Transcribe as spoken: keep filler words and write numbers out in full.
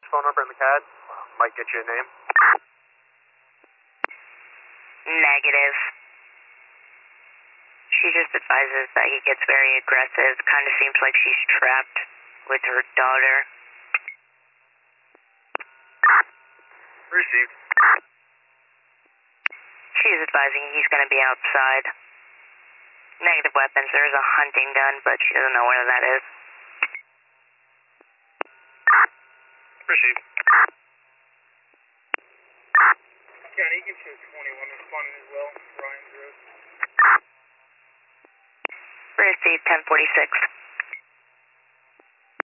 phone number in the C A D. Might get you a name. Negative. She just advises that he gets very aggressive. Kind of seems like she's trapped with her daughter. Received. She's advising he's going to be outside. Negative weapons. There's a hunting gun, but she doesn't know where that is. Received. County, you can show twenty-one responding as well. Ryan Gross. Received ten forty-six.